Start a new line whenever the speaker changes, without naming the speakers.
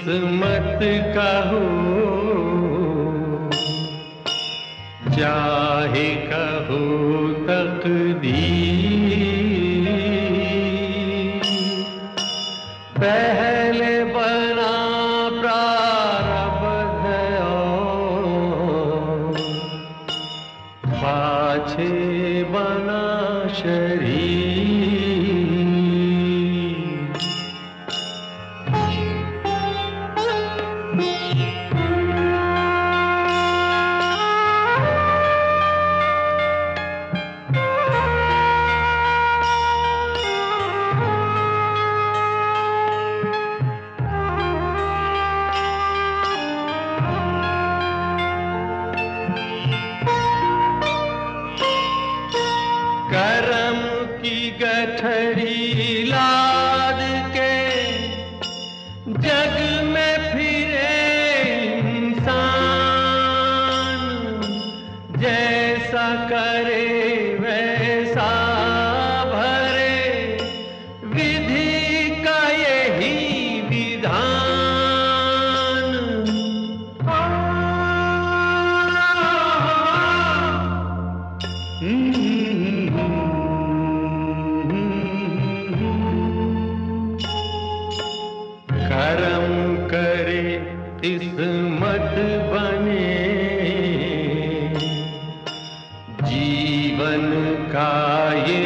किस्मत का हो, चाहे कहो तकदीर, पहले बना प्रारब्ध और पाछे बना शरीर। करम की गठरी लाद के जग में फिरे इंसान, जैसा करे वैसा भरे, विधि का यही विधान। करम करे किस्मत बने, जीवन का ये